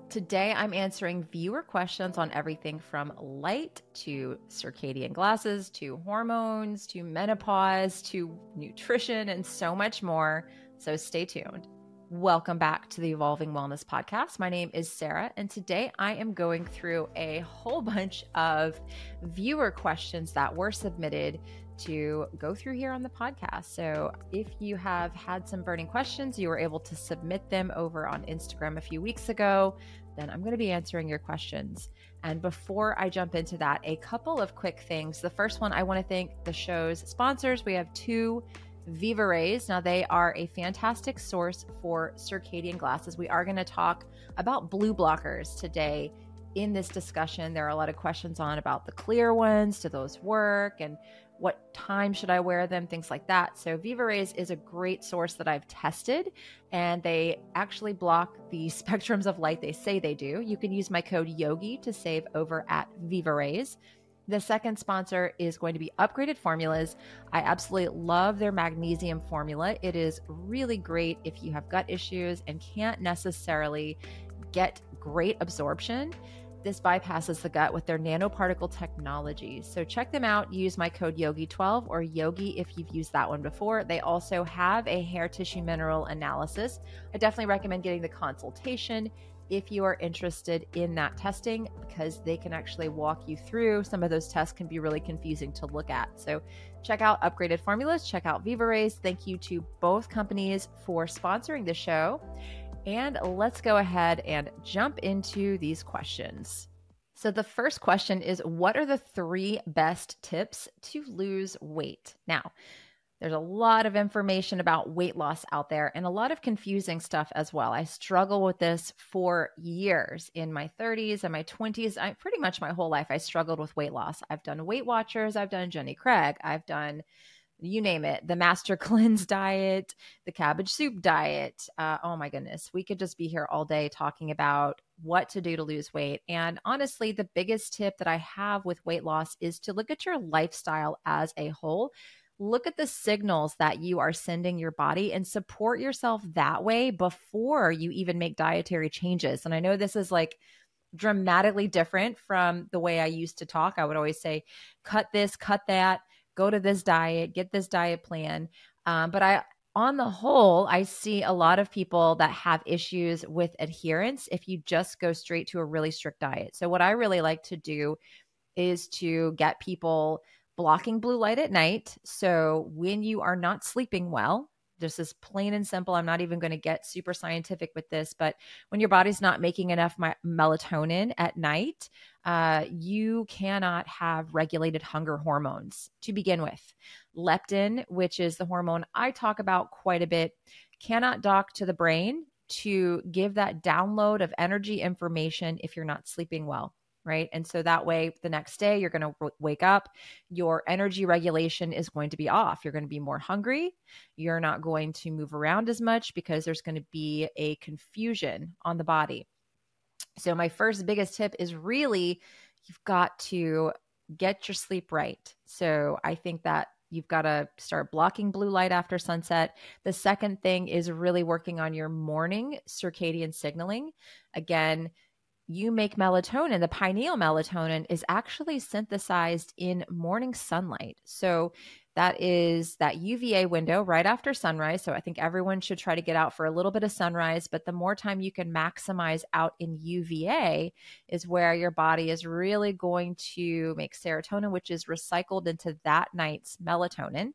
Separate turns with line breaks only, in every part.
Today, I'm answering viewer questions on everything from light to circadian glasses to hormones to menopause to nutrition and so much more. So stay tuned. Welcome back to the Evolving Wellness Podcast. My name is Sarah, and today I am going through a whole bunch of viewer questions that were submitted to go through here on the podcast. So if you have had some burning questions, you were able to submit them over on Instagram a few weeks ago, then I'm going to be answering your questions. And before I jump into that, a couple of quick things. The first one, I want to thank the show's sponsors. We have two Viva Rays. Now they are a fantastic source for circadian glasses. We are going to talk about blue blockers today in this discussion. There are a lot of questions on about the clear ones. Do those work? And what time should I wear them? Things like that. So Viva Rays is a great source that I've tested, and they actually block the spectrums of light they say they do. You can use my code YOGI to save over at Viva Rays. The second sponsor is going to be Upgraded Formulas. I absolutely love their magnesium formula. It is really great if you have gut issues and can't necessarily get great absorption. This bypasses the gut with their nanoparticle technology. So check them out. Use my code YOGI12 or YOGI if you've used that one before. They also have a hair tissue mineral analysis. I definitely recommend getting the consultation if you are interested in that testing, because they can actually walk you through. Some of those tests can be really confusing to look at. So check out Upgraded Formulas, check out Viva Rays. Thank you to both companies for sponsoring the show. And let's go ahead and jump into these questions. So the first question is, what are the 3 best tips to lose weight? Now, there's a lot of information about weight loss out there and a lot of confusing stuff as well. I struggle with this for years. In my 30s and my 20s, pretty much my whole life, I struggled with weight loss. I've done Weight Watchers, I've done Jenny Craig, I've done you name it, the Master Cleanse diet, the cabbage soup diet. Oh my goodness, we could just be here all day talking about what to do to lose weight. And honestly, the biggest tip that I have with weight loss is to look at your lifestyle as a whole. Look at the signals that you are sending your body and support yourself that way before you even make dietary changes. And I know this is like dramatically different from the way I used to talk. I would always say, cut this, cut that, go to this diet, get this diet plan. But on the whole, I see a lot of people that have issues with adherence if you just go straight to a really strict diet. So what I really like to do is to get people blocking blue light at night. So when you are not sleeping well, this is plain and simple. I'm not even going to get super scientific with this, but when your body's not making enough melatonin at night, you cannot have regulated hunger hormones to begin with. Leptin, which is the hormone I talk about quite a bit, cannot dock to the brain to give that download of energy information if you're not sleeping well. Right. And so that way, the next day, you're going to wake up, your energy regulation is going to be off. You're going to be more hungry. You're not going to move around as much because there's going to be a confusion on the body. So my first biggest tip is really, you've got to get your sleep right. So I think that you've got to start blocking blue light after sunset. The second thing is really working on your morning circadian signaling. Again, you make melatonin. The pineal melatonin is actually synthesized in morning sunlight. So that is that UVA window right after sunrise. So I think everyone should try to get out for a little bit of sunrise, but the more time you can maximize out in UVA is where your body is really going to make serotonin, which is recycled into that night's melatonin.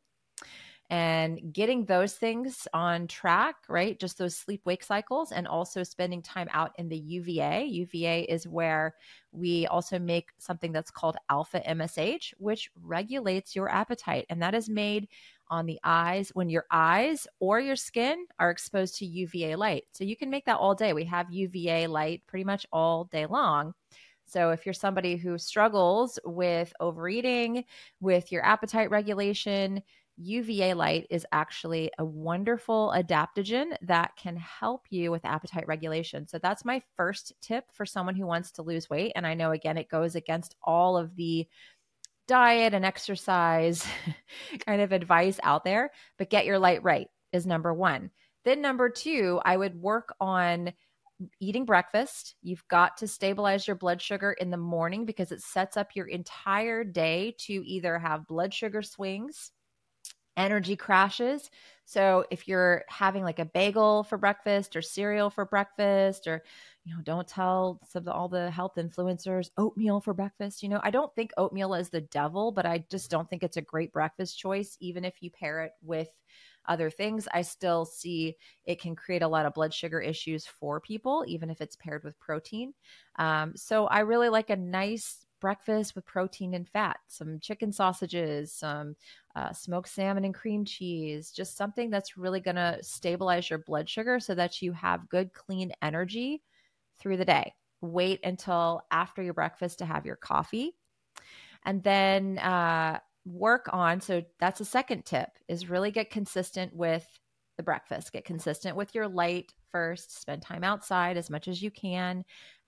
And getting those things on track, right? Just those sleep-wake cycles, and also spending time out in the UVA. UVA is where we also make something that's called alpha MSH, which regulates your appetite. And that is made on the eyes when your eyes or your skin are exposed to UVA light. So you can make that all day. We have UVA light pretty much all day long. So if you're somebody who struggles with overeating, with your appetite regulation, UVA light is actually a wonderful adaptogen that can help you with appetite regulation. So that's my first tip for someone who wants to lose weight. And I know, again, it goes against all of the diet and exercise kind of advice out there, but get your light right is number one. Then number two, I would work on eating breakfast. You've got to stabilize your blood sugar in the morning because it sets up your entire day to either have blood sugar swings, energy crashes. So if you're having like a bagel for breakfast or cereal for breakfast, or, don't tell all the health influencers oatmeal for breakfast. I don't think oatmeal is the devil, but I just don't think it's a great breakfast choice. Even if you pair it with other things, I still see it can create a lot of blood sugar issues for people, even if it's paired with protein. So I really like a nice breakfast with protein and fat, some chicken sausages, some smoked salmon and cream cheese, just something that's really going to stabilize your blood sugar so that you have good, clean energy through the day. Wait until after your breakfast to have your coffee. And then work on, so that's a second tip, is really get consistent with the breakfast. Get consistent with your light first. Spend time outside as much as you can.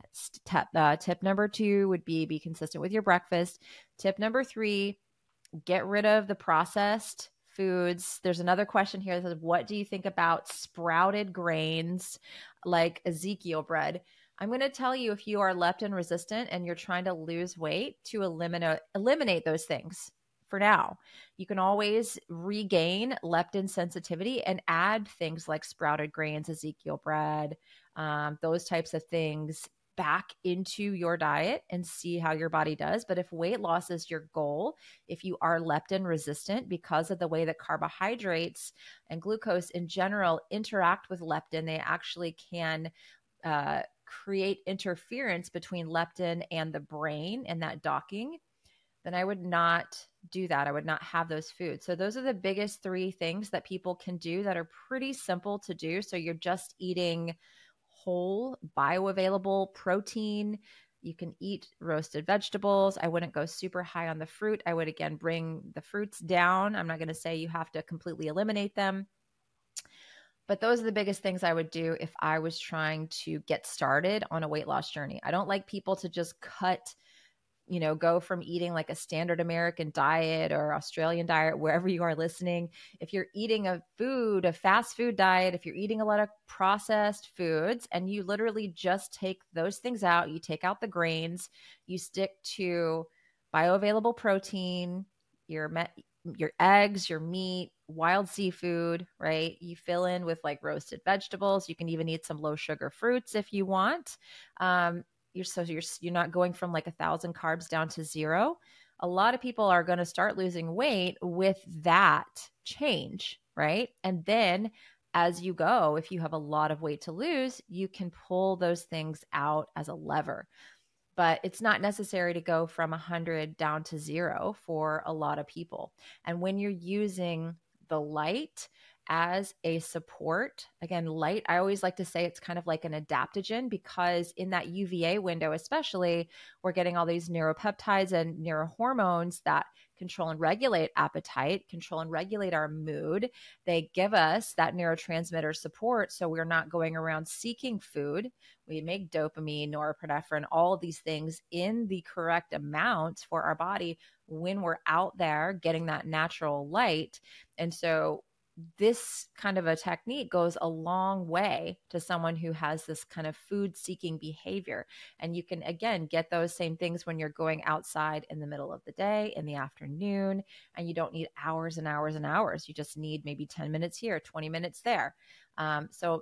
Tip number 2 would be consistent with your breakfast. Tip number 3, get rid of the processed foods. There's another question here that says, what do you think about sprouted grains like Ezekiel bread? I'm going to tell you, if you are leptin resistant and you're trying to lose weight, to eliminate those things for now. You can always regain leptin sensitivity and add things like sprouted grains, Ezekiel bread, those types of things back into your diet and see how your body does. But if weight loss is your goal, if you are leptin resistant because of the way that carbohydrates and glucose in general interact with leptin, they actually can create interference between leptin and the brain and that docking, then I would not do that. I would not have those foods. So those are the biggest 3 things that people can do that are pretty simple to do. So you're just eating whole, bioavailable protein. You can eat roasted vegetables. I wouldn't go super high on the fruit. I would, again, bring the fruits down. I'm not going to say you have to completely eliminate them. But those are the biggest things I would do if I was trying to get started on a weight loss journey. I don't like people to just go from eating like a standard American diet or Australian diet, wherever you are listening. If you're eating a fast food diet, if you're eating a lot of processed foods and you literally just take those things out, you take out the grains, you stick to bioavailable protein, your eggs, your meat, wild seafood, right? You fill in with like roasted vegetables. You can even eat some low sugar fruits if you want. You're not going from like 1,000 carbs down to 0. A lot of people are going to start losing weight with that change, right? And then as you go, if you have a lot of weight to lose, you can pull those things out as a lever. But it's not necessary to go from 100 down to 0 for a lot of people. And when you're using the light as a support, again, light, I always like to say it's kind of like an adaptogen, because in that UVA window, especially, we're getting all these neuropeptides and neurohormones that control and regulate appetite, control and regulate our mood. They give us that neurotransmitter support, so we're not going around seeking food. We make dopamine, norepinephrine, all of these things in the correct amounts for our body when we're out there getting that natural light. And so this kind of a technique goes a long way to someone who has this kind of food seeking behavior. And you can, again, get those same things when you're going outside in the middle of the day, in the afternoon, and you don't need hours and hours and hours. You just need maybe 10 minutes here, 20 minutes there. So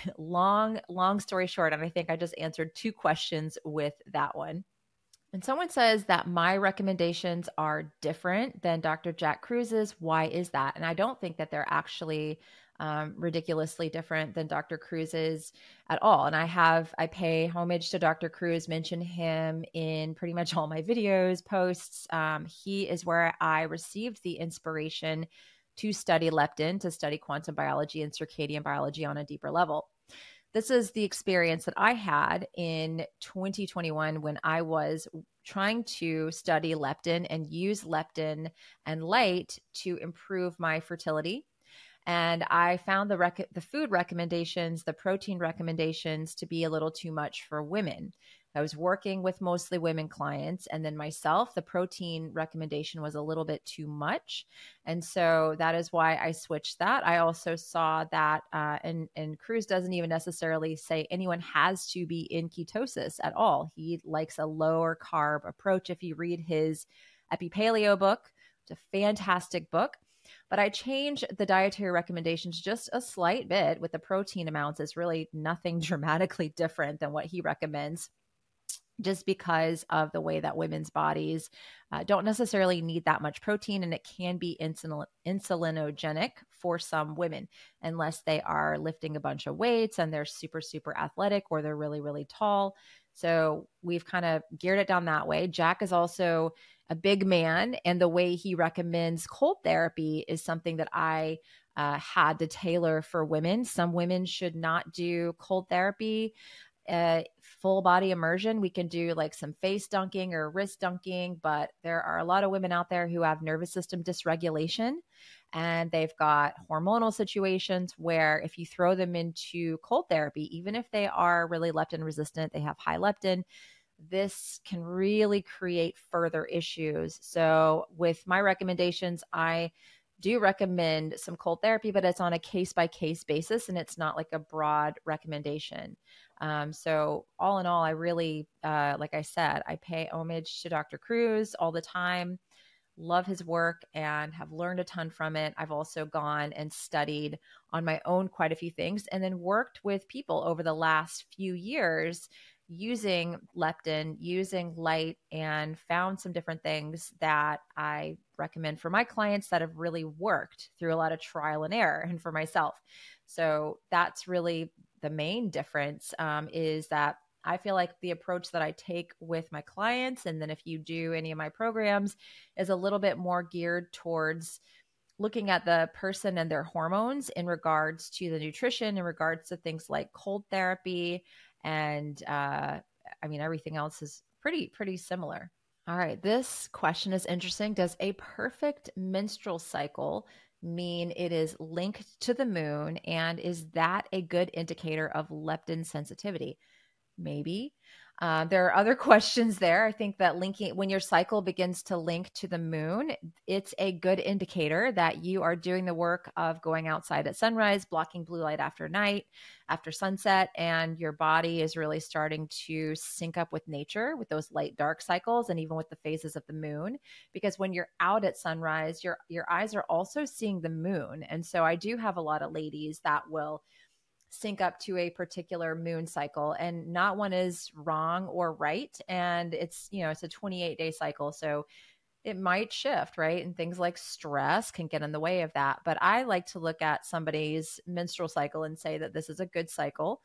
long story short, and I think I just answered 2 questions with that one. And someone says that my recommendations are different than Dr. Jack Kruse's. Why is that? And I don't think that they're actually ridiculously different than Dr. Kruse's at all. And I pay homage to Dr. Kruse, mention him in pretty much all my videos, posts. He is where I received the inspiration to study leptin, to study quantum biology and circadian biology on a deeper level. This is the experience that I had in 2021 when I was trying to study leptin and use leptin and light to improve my fertility. And I found the food recommendations, the protein recommendations, to be a little too much for women. I was working with mostly women clients. And then myself, the protein recommendation was a little bit too much. And so that is why I switched that. I also saw that, and Kruse doesn't even necessarily say anyone has to be in ketosis at all. He likes a lower carb approach. If you read his Epipaleo book, it's a fantastic book. But I changed the dietary recommendations just a slight bit with the protein amounts. It's really nothing dramatically different than what he recommends, just because of the way that women's bodies don't necessarily need that much protein, and it can be insulinogenic for some women unless they are lifting a bunch of weights and they're super, super athletic or they're really, really tall. So we've kind of geared it down that way. Jack is also a big man, and the way he recommends cold therapy is something that I had to tailor for women. Some women should not do cold therapy. Full body immersion. We can do like some face dunking or wrist dunking, but there are a lot of women out there who have nervous system dysregulation, and they've got hormonal situations where if you throw them into cold therapy, even if they are really leptin resistant, they have high leptin, this can really create further issues. So with my recommendations, I do recommend some cold therapy, but it's on a case-by-case basis, and it's not like a broad recommendation. So all in all, I really, like I said, I pay homage to Dr. Kruse all the time, love his work, and have learned a ton from it. I've also gone and studied on my own quite a few things, and then worked with people over the last few years using leptin, using light, and found some different things that I recommend for my clients that have really worked through a lot of trial and error, and for myself. So that's really the main difference, is that I feel like the approach that I take with my clients, and then if you do any of my programs, is a little bit more geared towards looking at the person and their hormones in regards to the nutrition, in regards to things like cold therapy. And everything else is pretty similar. All right. This question is interesting. Does a perfect menstrual cycle mean it is linked to the moon? And is that a good indicator of leptin sensitivity? Maybe. There are other questions there. I think that when your cycle begins to link to the moon, it's a good indicator that you are doing the work of going outside at sunrise, blocking blue light after night, after sunset, and your body is really starting to sync up with nature, with those light dark cycles, and even with the phases of the moon. Because when you're out at sunrise, your eyes are also seeing the moon. And so I do have a lot of ladies that will sync up to a particular moon cycle, and not one is wrong or right. And it's a 28-day cycle. So it might shift, right? And things like stress can get in the way of that. But I like to look at somebody's menstrual cycle and say that this is a good cycle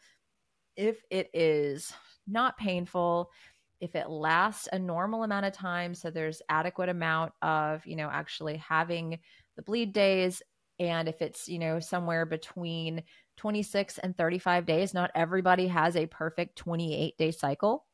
if it is not painful, if it lasts a normal amount of time. So there's adequate amount of, actually having the bleed days. And if it's, somewhere between 26 and 35 days, not everybody has a perfect 28-day cycle.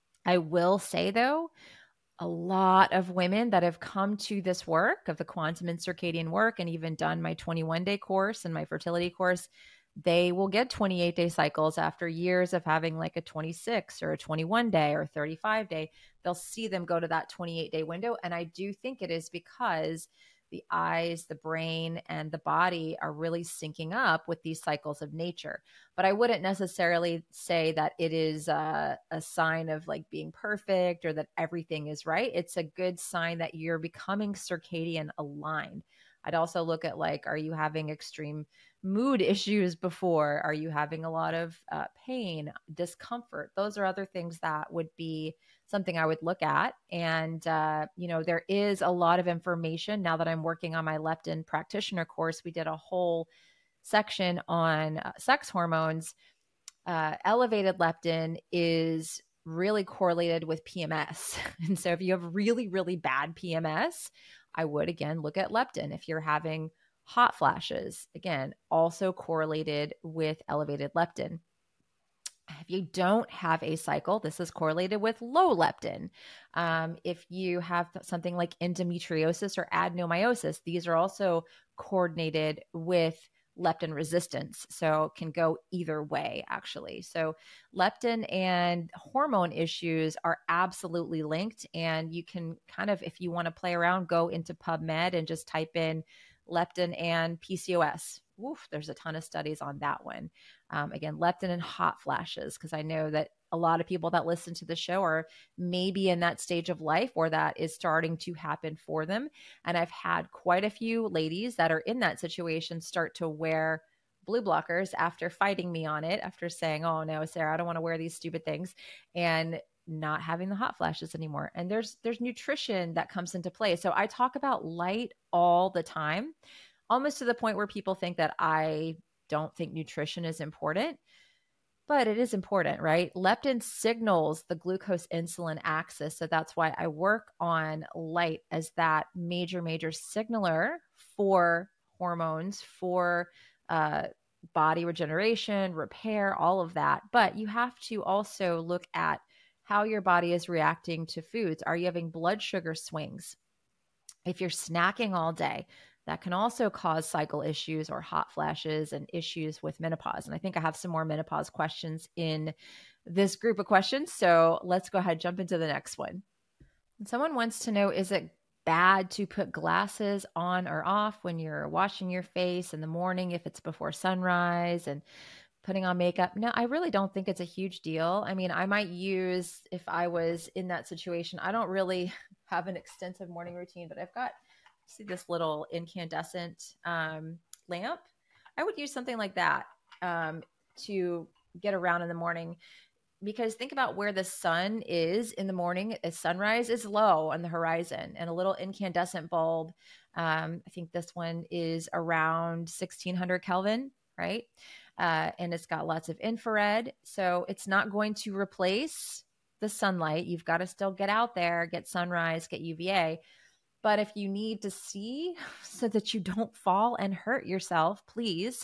I will say, though, a lot of women that have come to this work of the quantum and circadian work, and even done my 21-day course and my fertility course, they will get 28-day cycles after years of having like a 26 or a 21-day or 35-day. They'll see them go to that 28-day window. And I do think it is because the eyes, the brain, and the body are really syncing up with these cycles of nature. But I wouldn't necessarily say that it is a sign of like being perfect or that everything is right. It's a good sign that you're becoming circadian aligned. I'd also look at like, are you having extreme mood issues before? Are you having a lot of pain, discomfort? Those are other things that would be something I would look at. And, there is a lot of information now that I'm working on my leptin practitioner course. We did a whole section on sex hormones. Elevated leptin is really correlated with PMS. And so if you have really, really bad PMS, I would, again, look at leptin. If you're having hot flashes, again, also correlated with elevated leptin. If you don't have a cycle, this is correlated with low leptin. If you have something like endometriosis or adenomyosis, these are also coordinated with leptin resistance. So it can go either way, actually. So leptin and hormone issues are absolutely linked. And you can kind of, if you want to play around, go into PubMed and just type in leptin and PCOS. Oof, there's a ton of studies on that one. Again, leptin and hot flashes, because I know that a lot of people that listen to the show are maybe in that stage of life where that is starting to happen for them. And I've had quite a few ladies that are in that situation start to wear blue blockers after fighting me on it, after saying, oh no, Sarah, I don't want to wear these stupid things, and not having the hot flashes anymore. And there's nutrition that comes into play. So I talk about light all the time, almost to the point where people think that I don't think nutrition is important. But it is important, right? Leptin signals the glucose insulin axis. So that's why I work on light as that major signaler for hormones, for body regeneration, repair, all of that. But you have to also look at how your body is reacting to foods. Are you having blood sugar swings? If you're snacking all day, that can also cause cycle issues or hot flashes and issues with menopause. And I think I have some more menopause questions in this group of questions. So let's go ahead and jump into the next one. Someone wants to know, is it bad to put glasses on or off when you're washing your face in the morning if it's before sunrise and putting on makeup? No, I really don't think it's a huge deal. I mean, I might use, if I was in that situation, I don't really have an extensive morning routine, but I've got, see this little incandescent lamp. I would use something like that to get around in the morning, because think about where the sun is in the morning. A sunrise is low on the horizon, and a little incandescent bulb, I think this one is around 1600 Kelvin, right? And it's got lots of infrared. So it's not going to replace the sunlight. You've got to still get out there, get sunrise, get UVA. But if you need to see so that you don't fall and hurt yourself, please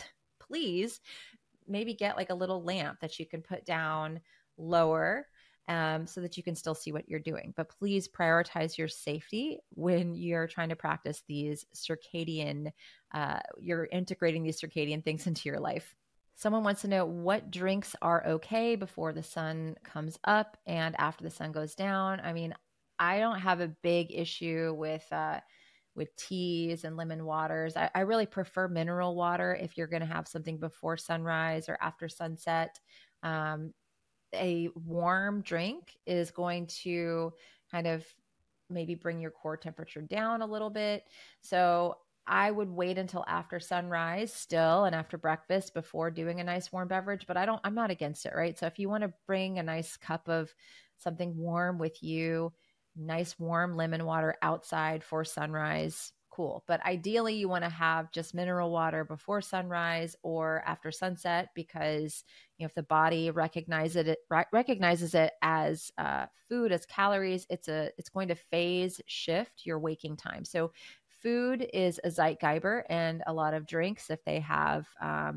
maybe get like a little lamp that you can put down lower so that you can still see what you're doing. But please prioritize your safety when you're trying to practice these circadian, you're integrating these circadian things into your life. Someone wants to know what drinks are okay before the sun comes up and after the sun goes down. I mean, I don't have a big issue with teas and lemon waters. I really prefer mineral water if you're going to have something before sunrise or after sunset. A warm drink is going to kind of maybe bring your core temperature down a little bit. So I would wait until after sunrise still and after breakfast before doing a nice warm beverage, but I'm not against it, right? So if you want to bring a nice cup of something warm with you, nice warm lemon water outside for sunrise, cool. But ideally you want to have just mineral water before sunrise or after sunset, because if the body recognizes it as food, as calories, it's going to phase shift your waking time. So food is a Zeitgeber, and a lot of drinks, if they have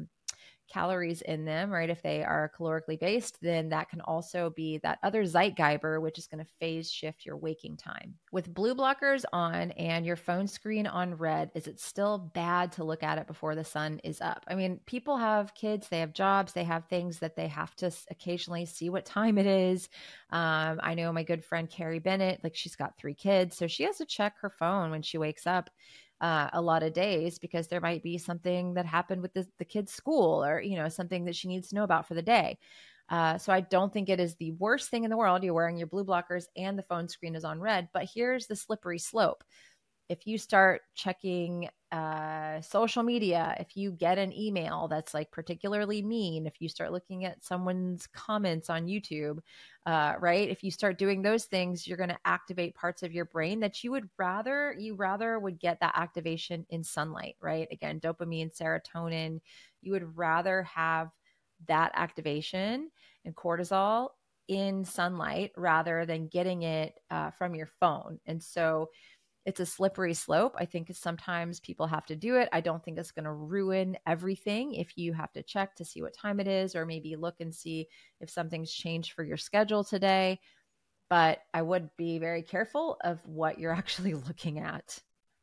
calories in them, right? If they are calorically based, then that can also be that other Zeitgeber, which is going to phase shift your waking time. With blue blockers on and your phone screen on red, is it still bad to look at it before the sun is up? I mean, people have kids, they have jobs, they have things that they have to occasionally see what time it is. I know my good friend Carrie Bennett, like she's got 3 kids, so she has to check her phone when she wakes up a lot of days, because there might be something that happened with the kid's school, or, something that she needs to know about for the day. So I don't think it is the worst thing in the world. You're wearing your blue blockers and the phone screen is on red, but here's the slippery slope. If you start checking social media, if you get an email that's like particularly mean, if you start looking at someone's comments on YouTube, right? If you start doing those things, you're going to activate parts of your brain that you rather would get that activation in sunlight, right? Again, dopamine, serotonin, you would rather have that activation and cortisol in sunlight rather than getting it from your phone. And so it's a slippery slope. I think sometimes people have to do it. I don't think it's going to ruin everything if you have to check to see what time it is, or maybe look and see if something's changed for your schedule today. But I would be very careful of what you're actually looking at.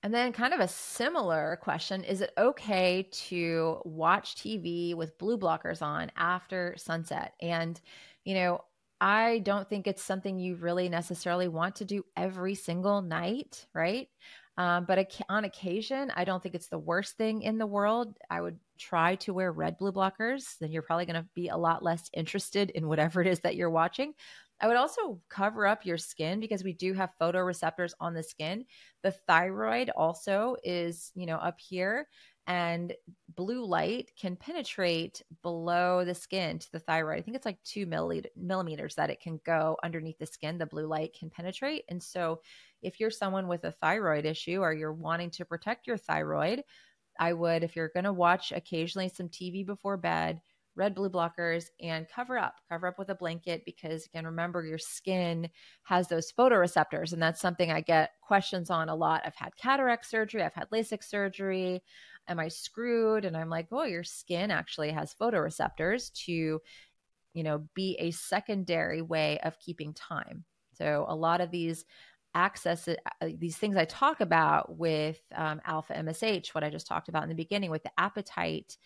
And then kind of a similar question, is it okay to watch TV with blue blockers on after sunset? And, you know, I don't think it's something you really necessarily want to do every single night, right? But on occasion, I don't think it's the worst thing in the world. I would try to wear red blue blockers. Then you're probably going to be a lot less interested in whatever it is that you're watching. I would also cover up your skin because we do have photoreceptors on the skin. The thyroid also is, up here, and blue light can penetrate below the skin to the thyroid. I think it's like 2 millimeters that it can go underneath the skin. The blue light can penetrate. And so if you're someone with a thyroid issue or you're wanting to protect your thyroid, I would, if you're going to watch occasionally some TV before bed, red blue blockers, and cover up with a blanket, because again, remember, your skin has those photoreceptors, and that's something I get questions on a lot. I've had cataract surgery, I've had LASIK surgery. Am I screwed? And I'm like, oh, your skin actually has photoreceptors to, be a secondary way of keeping time. So a lot of these these things I talk about with alpha MSH, what I just talked about in the beginning with the appetite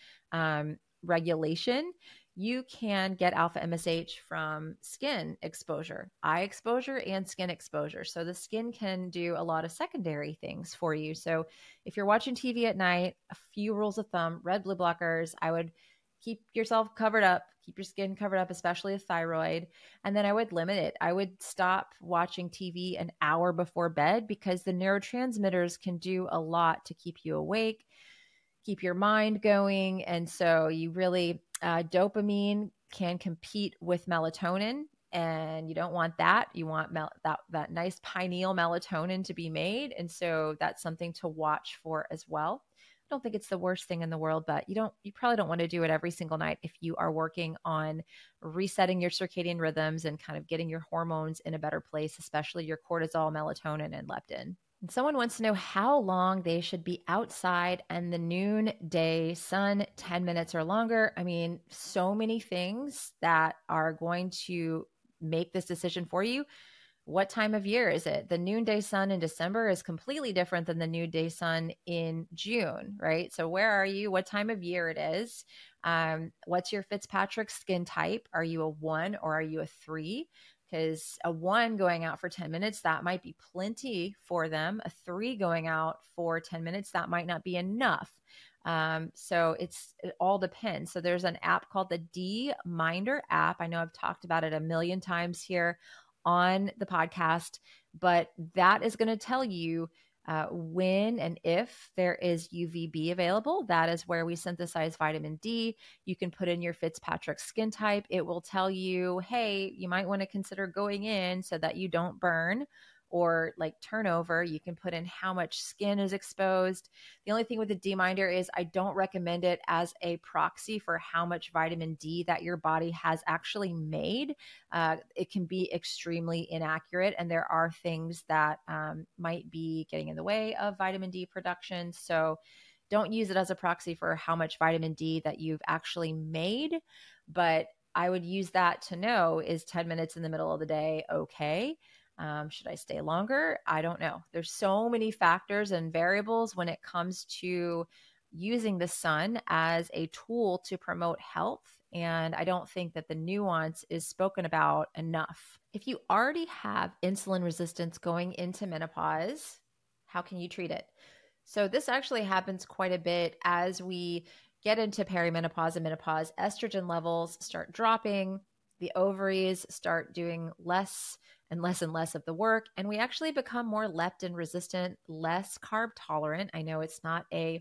regulation, you can get alpha MSH from skin exposure, eye exposure, and skin exposure. So the skin can do a lot of secondary things for you. So if you're watching TV at night, a few rules of thumb: red blue blockers. I would keep yourself covered up, keep your skin covered up, especially the thyroid. And then I would limit it. I would stop watching TV an hour before bed, because the neurotransmitters can do a lot to keep you awake, keep your mind going. And so you really, dopamine can compete with melatonin, and you don't want that. You want that nice pineal melatonin to be made. And so that's something to watch for as well. I don't think it's the worst thing in the world, but you probably don't want to do it every single night if you are working on resetting your circadian rhythms and kind of getting your hormones in a better place, especially your cortisol, melatonin, and leptin. And someone wants to know how long they should be outside and the noonday sun, 10 minutes or longer. I mean, so many things that are going to make this decision for you. What time of year is it? The noonday sun in December is completely different than the noonday sun in June, right? So where are you? What time of year it is? What's your Fitzpatrick skin type? Are you a 1 or are you a 3? Because a 1 going out for 10 minutes, that might be plenty for them. A 3 going out for 10 minutes, that might not be enough. So it all depends. So there's an app called the D-Minder app. I know I've talked about it a million times here on the podcast, but that is going to tell you when and if there is UVB available. That is where we synthesize vitamin D. You can put in your Fitzpatrick skin type. It will tell you, hey, you might want to consider going in so that you don't burn or like turnover. You can put in how much skin is exposed. The only thing with the D-Minder is I don't recommend it as a proxy for how much vitamin D that your body has actually made. It can be extremely inaccurate, and there are things that might be getting in the way of vitamin D production. So don't use it as a proxy for how much vitamin D that you've actually made. But I would use that to know, is 10 minutes in the middle of the day okay? Should I stay longer? I don't know. There's so many factors and variables when it comes to using the sun as a tool to promote health. And I don't think that the nuance is spoken about enough. If you already have insulin resistance going into menopause, how can you treat it? So this actually happens quite a bit as we get into perimenopause and menopause. Estrogen levels start dropping. The ovaries start doing less and less and less of the work. And we actually become more leptin resistant, less carb tolerant. I know it's not a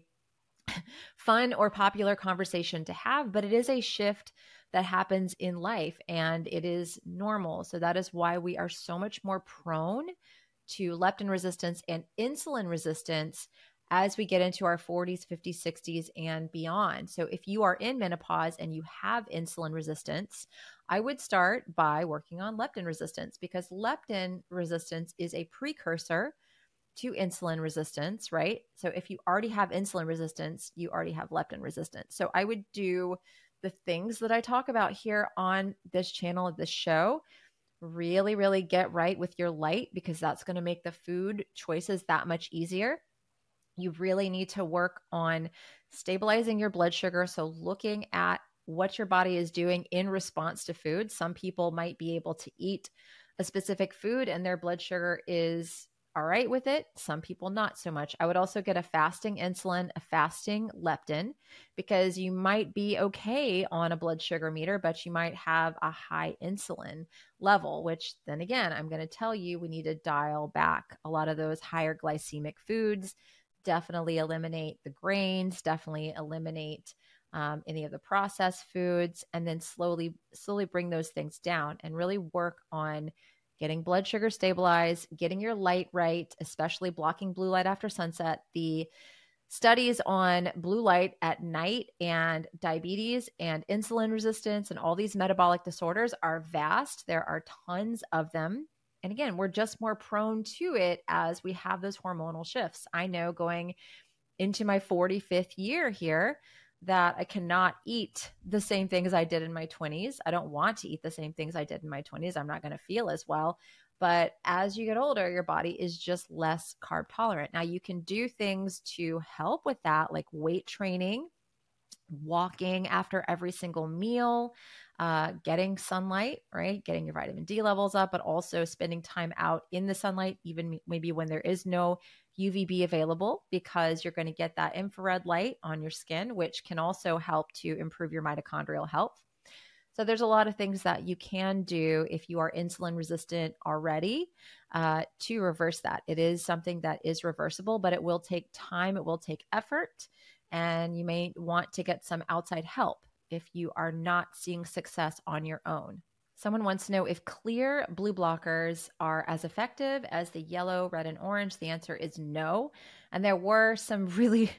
fun or popular conversation to have, but it is a shift that happens in life and it is normal. So that is why we are so much more prone to leptin resistance and insulin resistance as we get into our 40s, 50s, 60s, and beyond. So if you are in menopause and you have insulin resistance, I would start by working on leptin resistance, because leptin resistance is a precursor to insulin resistance, right? So if you already have insulin resistance, you already have leptin resistance. So I would do the things that I talk about here on this channel, this show. Really, really get right with your light, because that's going to make the food choices that much easier. You really need to work on stabilizing your blood sugar. So, looking at what your body is doing in response to food. Some people might be able to eat a specific food and their blood sugar is all right with it. Some people not so much. I would also get a fasting insulin, a fasting leptin, because you might be okay on a blood sugar meter, but you might have a high insulin level, which then again, I'm going to tell you, we need to dial back a lot of those higher glycemic foods. Definitely eliminate the grains, definitely eliminate any of the processed foods, and then slowly bring those things down and really work on getting blood sugar stabilized, getting your light right, especially blocking blue light after sunset. The studies on blue light at night and diabetes and insulin resistance and all these metabolic disorders are vast. There are tons of them. And again, we're just more prone to it as we have those hormonal shifts. I know going into my 45th year here that I cannot eat the same things I did in my 20s. I don't want to eat the same things I did in my 20s. I'm not going to feel as well. But as you get older, your body is just less carb tolerant. Now, you can do things to help with that, like weight training, walking after every single meal, getting sunlight, right? Getting your vitamin D levels up, but also spending time out in the sunlight, even maybe when there is no UVB available, because you're going to get that infrared light on your skin, which can also help to improve your mitochondrial health. So there's a lot of things that you can do if you are insulin resistant already to reverse that. It is something that is reversible, but it will take time. It will take effort. And you may want to get some outside help if you are not seeing success on your own. Someone wants to know if clear blue blockers are as effective as the yellow, red, and orange. The answer is no. And there were some really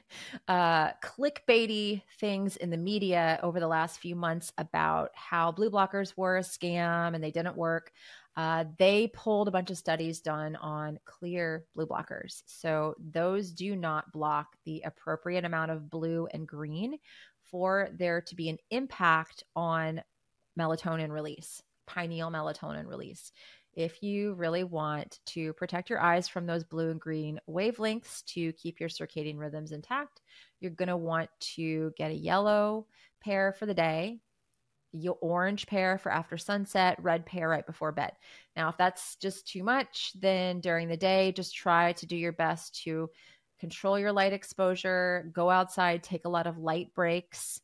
clickbaity things in the media over the last few months about how blue blockers were a scam and they didn't work. They pulled a bunch of studies done on clear blue blockers. So those do not block the appropriate amount of blue and green for there to be an impact on melatonin release, pineal melatonin release. If you really want to protect your eyes from those blue and green wavelengths to keep your circadian rhythms intact, you're going to want to get a yellow pair for the day, your orange pair for after sunset, red pair right before bed. Now, if that's just too much, then during the day, just try to do your best to control your light exposure, go outside, take a lot of light breaks,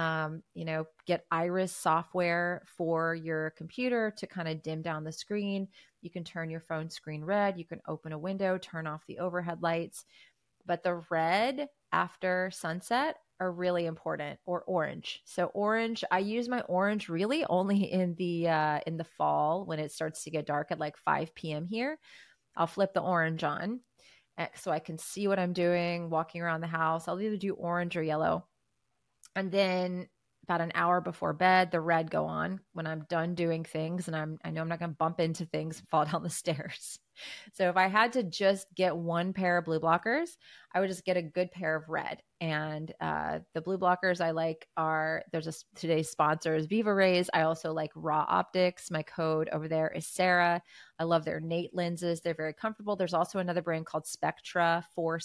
get Iris software for your computer to kind of dim down the screen. You can turn your phone screen red. You can open a window, turn off the overhead lights. But the red after sunset are really important, or orange. So orange, I use my orange really only in the fall when it starts to get dark at like 5 p.m. here. I'll flip the orange on so I can see what I'm doing walking around the house. I'll either do orange or yellow. And then about an hour before bed, the red go on when I'm done doing things and I know I'm not going to bump into things and fall down the stairs. So if I had to just get one pair of blue blockers, I would just get a good pair of red. And the blue blockers I like are, today's sponsor is Viva Rays. I also like Raw Optics. My code over there is Sarah. I love their Nate lenses. They're very comfortable. There's also another brand called Spectra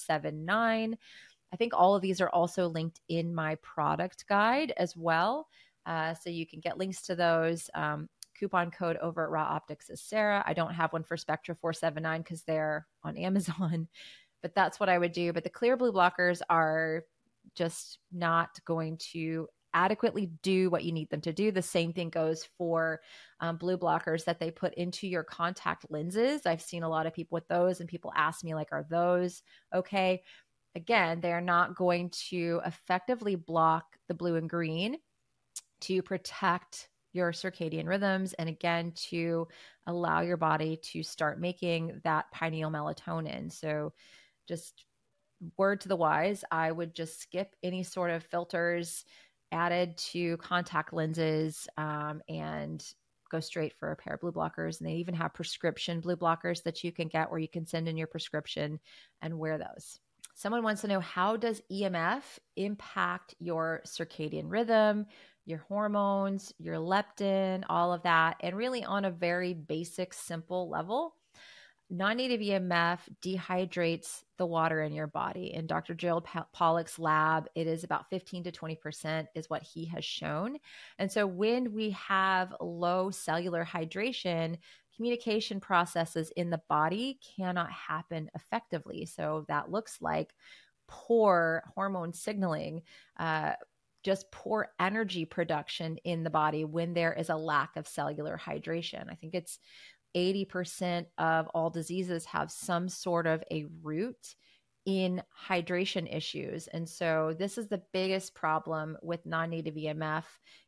479. I think all of these are also linked in my product guide as well. So you can get links to those. Coupon code over at Raw Optics is Sarah. I don't have one for Spectra 479 because they're on Amazon, but that's what I would do. But the clear blue blockers are just not going to adequately do what you need them to do. The same thing goes for blue blockers that they put into your contact lenses. I've seen a lot of people with those and people ask me like, are those okay? Again, they're not going to effectively block the blue and green to protect your circadian rhythms and again, to allow your body to start making that pineal melatonin. So just word to the wise, I would just skip any sort of filters added to contact lenses and go straight for a pair of blue blockers. And they even have prescription blue blockers that you can get where you can send in your prescription and wear those. Someone wants to know, how does EMF impact your circadian rhythm, your hormones, your leptin, all of that, and really on a very basic, simple level? Non-native EMF dehydrates the water in your body. In Dr. Gerald Pollack's lab, it is about 15 to 20% is what he has shown. And so when we have low cellular hydration, communication processes in the body cannot happen effectively. So that looks like poor hormone signaling, just poor energy production in the body when there is a lack of cellular hydration. I think it's 80% of all diseases have some sort of a root in hydration issues. And so this is the biggest problem with non-native EMF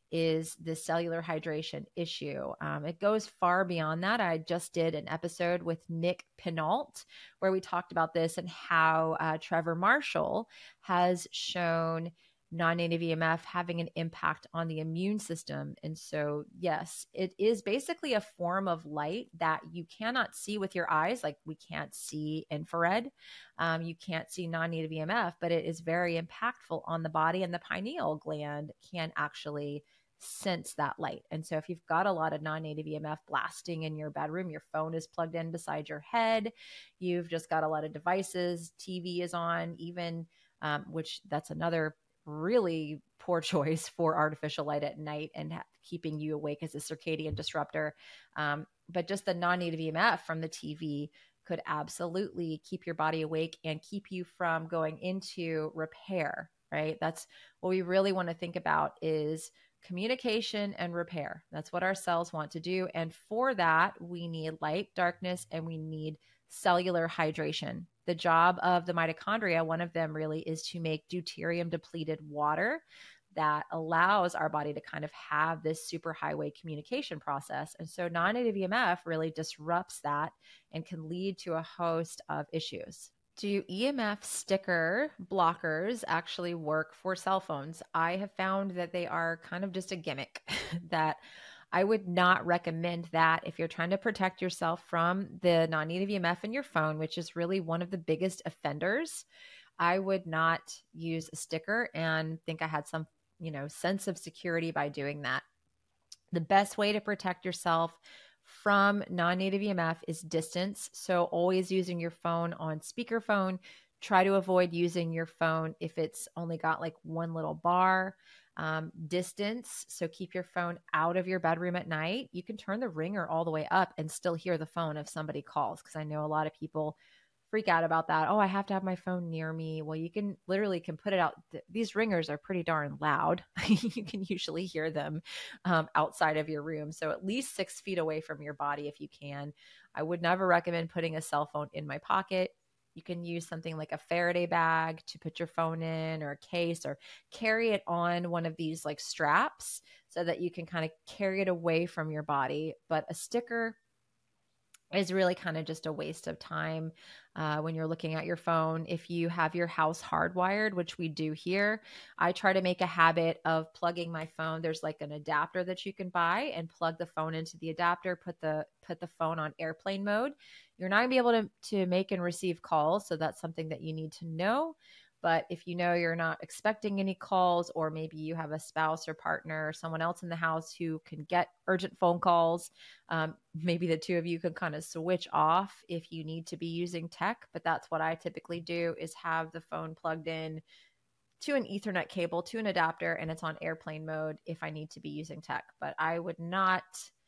is the cellular hydration issue. It goes far beyond that. I just did an episode with Nick Pinault where we talked about this and how Trevor Marshall has shown non-native EMF having an impact on the immune system. And so, yes, it is basically a form of light that you cannot see with your eyes. Like we can't see infrared. You can't see non-native EMF, but it is very impactful on the body, and the pineal gland can actually sense that light. And so if you've got a lot of non-native EMF blasting in your bedroom, your phone is plugged in beside your head, you've just got a lot of devices, TV is on, even, which that's another really poor choice for artificial light at night and keeping you awake as a circadian disruptor. But just the non-native EMF from the TV could absolutely keep your body awake and keep you from going into repair, right? That's what we really want to think about is communication and repair. That's what our cells want to do. And for that, we need light, darkness, and we need cellular hydration. The job of the mitochondria, one of them really is to make deuterium depleted water that allows our body to kind of have this superhighway communication process. And so non-native EMF really disrupts that and can lead to a host of issues. Do EMF sticker blockers actually work for cell phones? I have found that they are kind of just a gimmick that I would not recommend that if you're trying to protect yourself from the non-native EMF in your phone, which is really one of the biggest offenders. I would not use a sticker and think I had some, sense of security by doing that. The best way to protect yourself from non-native EMF is distance. So always using your phone on speakerphone. Try to avoid using your phone if it's only got like one little bar. Distance. So keep your phone out of your bedroom at night. You can turn the ringer all the way up and still hear the phone if somebody calls. Because I know a lot of people freak out about that. Oh, I have to have my phone near me. Well, you can literally put it out. These ringers are pretty darn loud. You can usually hear them outside of your room. So at least 6 feet away from your body if you can. I would never recommend putting a cell phone in my pocket. You can use something like a Faraday bag to put your phone in, or a case, or carry it on one of these like straps so that you can kind of carry it away from your body. But a sticker is really kind of just a waste of time when you're looking at your phone. If you have your house hardwired, which we do here, I try to make a habit of plugging my phone. There's like an adapter that you can buy and plug the phone into the adapter, put the phone on airplane mode. You're not gonna be able to make and receive calls. So that's something that you need to know. But if you know you're not expecting any calls, or maybe you have a spouse or partner or someone else in the house who can get urgent phone calls, maybe the two of you can kind of switch off if you need to be using tech. But that's what I typically do, is have the phone plugged in to an Ethernet cable, to an adapter, and it's on airplane mode if I need to be using tech. But I would not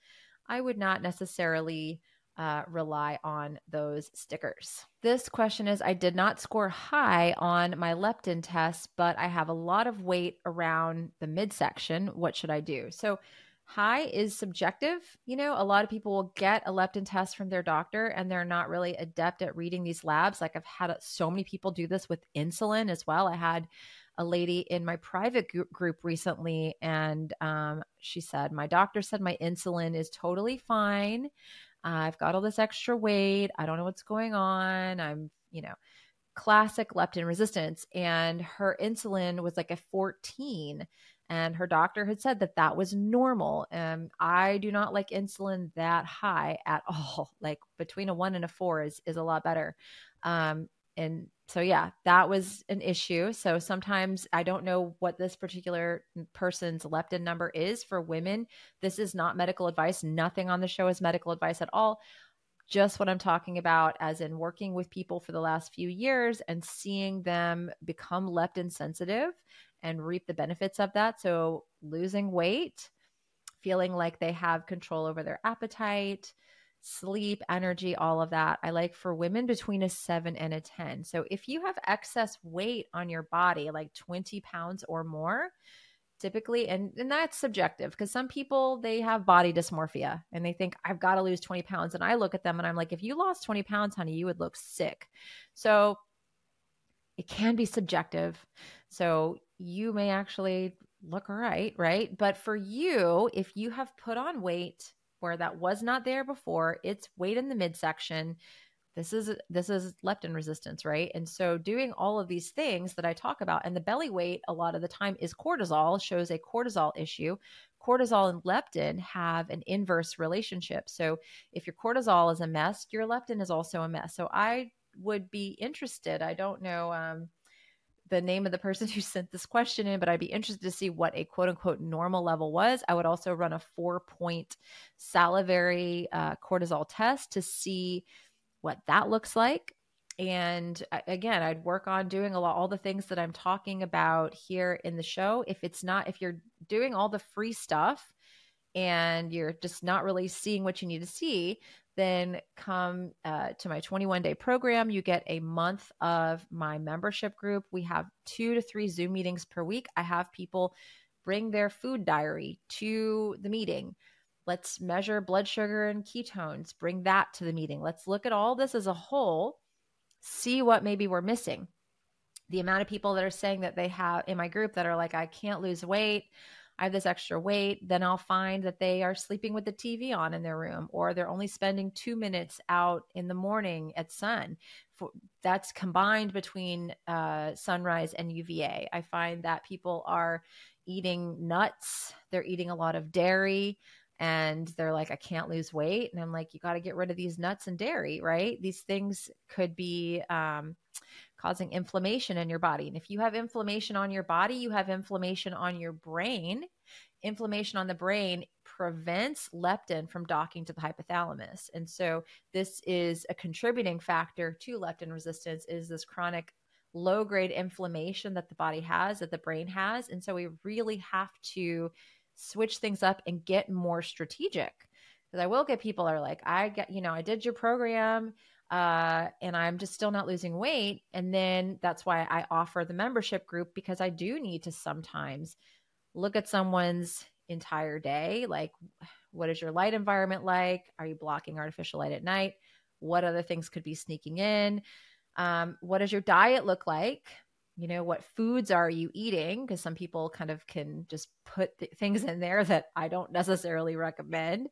necessarily rely on those stickers. This question is, I did not score high on my leptin test, but I have a lot of weight around the midsection. What should I do? So high is subjective. A lot of people will get a leptin test from their doctor and they're not really adept at reading these labs. Like I've had so many people do this with insulin as well. I had a lady in my private group recently, and she said, my doctor said my insulin is totally fine. I've got all this extra weight. I don't know what's going on. I'm, classic leptin resistance. And her insulin was like a 14. And her doctor had said that that was normal. I do not like insulin that high at all. Like between a 1 and a 4 is a lot better. And so, yeah, that was an issue. So sometimes I don't know what this particular person's leptin number is for women. This is not medical advice. Nothing on the show is medical advice at all. just what I'm talking about, as in working with people for the last few years and seeing them become leptin sensitive and reap the benefits of that. So losing weight, feeling like they have control over their appetite, sleep, energy, all of that. I like for women between a 7 and a 10. So if you have excess weight on your body, like 20 pounds or more, typically, and that's subjective, because some people, they have body dysmorphia and they think I've got to lose 20 pounds. And I look at them and I'm like, if you lost 20 pounds, honey, you would look sick. So it can be subjective. So you may actually look all right, right? But for you, if you have put on weight where that was not there before, it's weight in the midsection. This is leptin resistance, right? And so doing all of these things that I talk about, and the belly weight a lot of the time is cortisol, shows a cortisol issue. Cortisol and leptin have an inverse relationship. So if your cortisol is a mess, your leptin is also a mess. So I would be interested. I don't know the name of the person who sent this question in, but I'd be interested to see what a quote unquote normal level was. I would also run a 4-point salivary cortisol test to see what that looks like. And again, I'd work on doing all the things that I'm talking about here in the show. If you're doing all the free stuff and you're just not really seeing what you need to see, then come to my 21-day program. You get a month of my membership group. We have 2 to 3 Zoom meetings per week. I have people bring their food diary to the meeting. Let's measure blood sugar and ketones. Bring that to the meeting. Let's look at all this as a whole, see what maybe we're missing. The amount of people that are saying that they have in my group that are like, I can't lose weight, I have this extra weight, then I'll find that they are sleeping with the TV on in their room, or they're only spending 2 minutes out in the morning at sun. That's combined between sunrise and UVA. I find that people are eating nuts. They're eating a lot of dairy. And they're like, I can't lose weight. And I'm like, you got to get rid of these nuts and dairy, right? These things could be causing inflammation in your body. And if you have inflammation on your body, you have inflammation on your brain. Inflammation on the brain prevents leptin from docking to the hypothalamus. And so this is a contributing factor to leptin resistance, is this chronic low-grade inflammation that the body has, that the brain has. And so we really have to switch things up and get more strategic. Because I will get people that are like, I did your program and I'm just still not losing weight. And then that's why I offer the membership group, because I do need to sometimes look at someone's entire day. Like, what is your light environment like? Are you blocking artificial light at night? What other things could be sneaking in? What does your diet look like? What foods are you eating? Because some people kind of can just put things in there that I don't necessarily recommend.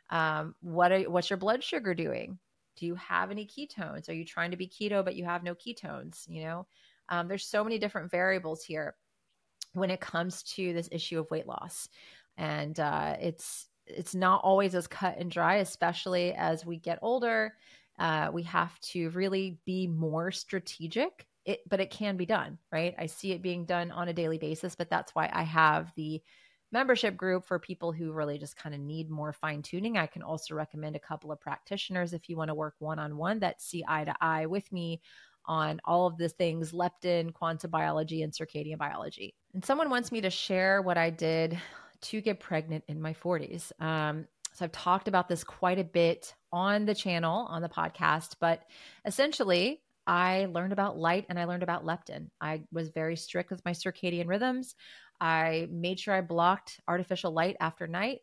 What's your blood sugar doing? Do you have any ketones? Are you trying to be keto, but you have no ketones? There's so many different variables here when it comes to this issue of weight loss. And it's not always as cut and dry, especially as we get older. We have to really be more strategic. But it can be done, right? I see it being done on a daily basis, but that's why I have the membership group for people who really just kind of need more fine tuning. I can also recommend a couple of practitioners if you want to work one-on-one that see eye to eye with me on all of the things, leptin, quantum biology, and circadian biology. And someone wants me to share what I did to get pregnant in my 40s. So I've talked about this quite a bit on the channel, on the podcast, but essentially I learned about light and I learned about leptin. I was very strict with my circadian rhythms. I made sure I blocked artificial light after night,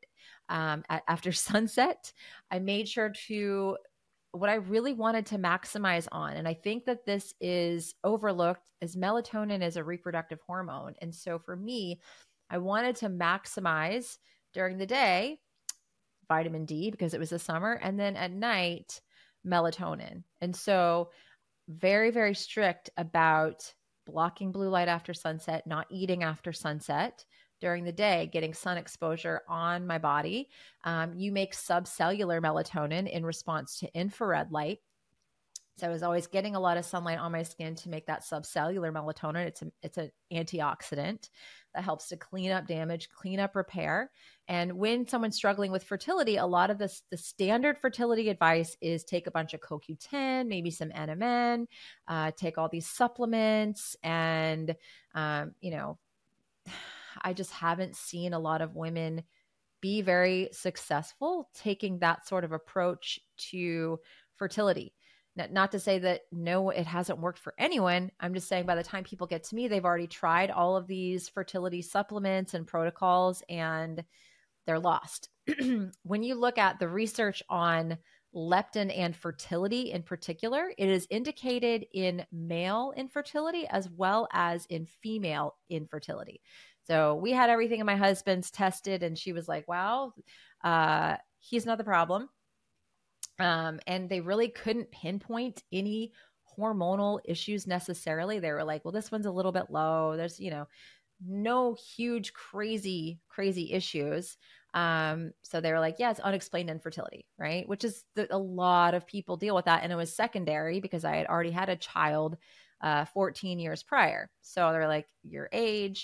after sunset. I made sure to, what I really wanted to maximize on, and I think that this is overlooked, is melatonin is a reproductive hormone. And so for me, I wanted to maximize during the day vitamin D because it was the summer, and then at night, melatonin. And so very, very strict about blocking blue light after sunset, not eating after sunset during the day, getting sun exposure on my body. You make subcellular melatonin in response to infrared light. So I was always getting a lot of sunlight on my skin to make that subcellular melatonin. It's an antioxidant that helps to clean up damage, clean up repair. And when someone's struggling with fertility, a lot of the standard fertility advice is take a bunch of CoQ10, maybe some NMN, take all these supplements. And, you know, I just haven't seen a lot of women be very successful taking that sort of approach to fertility. Not to say that no, it hasn't worked for anyone. I'm just saying by the time people get to me, they've already tried all of these fertility supplements and protocols and they're lost. When you look at the research on leptin and fertility in particular, it is indicated in male infertility as well as in female infertility. So we had everything in my husband's tested and she was like, wow, he's not the problem. And they really couldn't pinpoint any hormonal issues necessarily. They were like, well, this one's a little bit low. There's, you know, no huge, crazy issues. So they were like, yeah, it's unexplained infertility, right? Which is a lot of people deal with that. And it was secondary because I had already had a child 14 years prior. So they're like, your age,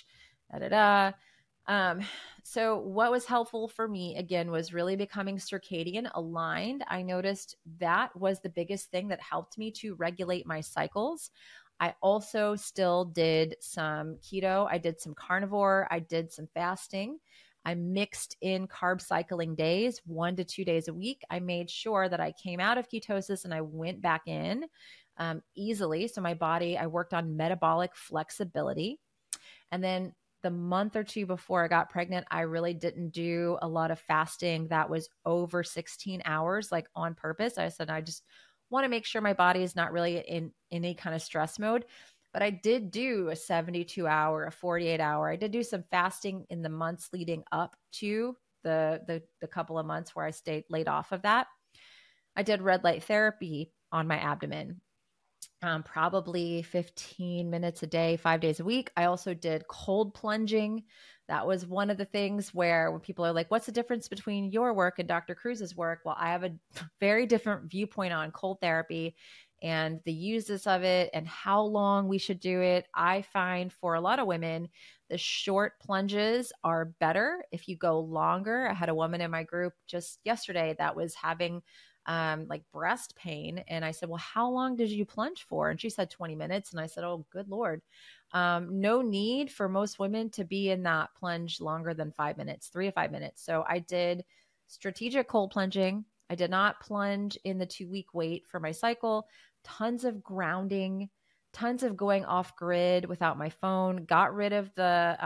so what was helpful for me again was really becoming circadian aligned. I noticed that was the biggest thing that helped me to regulate my cycles. I also still did some keto. I did some carnivore. I did some fasting. I mixed in carb cycling days, 1 to 2 days a week. I made sure that I came out of ketosis and I went back in easily. So my body, I worked on metabolic flexibility. And then the month or two before I got pregnant, I really didn't do a lot of fasting that was over 16 hours, like on purpose. I said, I just want to make sure my body is not really in any kind of stress mode. But I did do a 72-hour, a 48-hour. I did do some fasting in the months leading up to the couple of months where I stayed laid off of that. I did red light therapy on my abdomen. Probably 15 minutes a day, 5 days a week. I also did cold plunging. That was one of the things where when people are like, what's the difference between your work and Dr. Cruz's work? Well, I have a very different viewpoint on cold therapy and the uses of it and how long we should do it. I find for a lot of women, the short plunges are better if you go longer. I had a woman in my group just yesterday that was having like breast pain. And I said, well, how long did you plunge for? And she said 20 minutes. And I said, oh, good Lord. No need for most women to be in that plunge longer than 5 minutes, 3 to 5 minutes. So I did strategic cold plunging. I did not plunge in the 2-week wait for my cycle, tons of grounding, tons of going off grid without my phone, got rid of the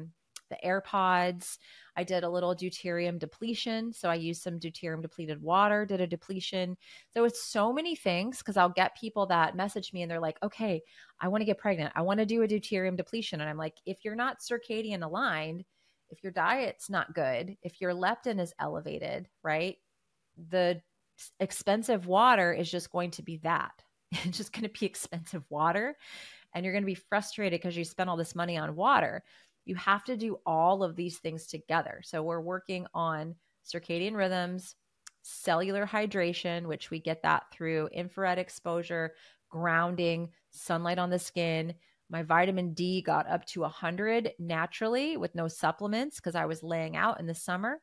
AirPods. I did a little deuterium depletion. So I used some deuterium depleted water, did a depletion. So it's so many things because I'll get people that message me and they're like, okay, I want to get pregnant. I want to do a deuterium depletion. And I'm like, if you're not circadian aligned, if your diet's not good, if your leptin is elevated, right? The expensive water is just going to be that. It's just going to be expensive water. And you're going to be frustrated because you spent all this money on water. You have to do all of these things together. So we're working on circadian rhythms, cellular hydration, which we get that through infrared exposure, grounding, sunlight on the skin. My vitamin D got up to 100 naturally with no supplements because I was laying out in the summer.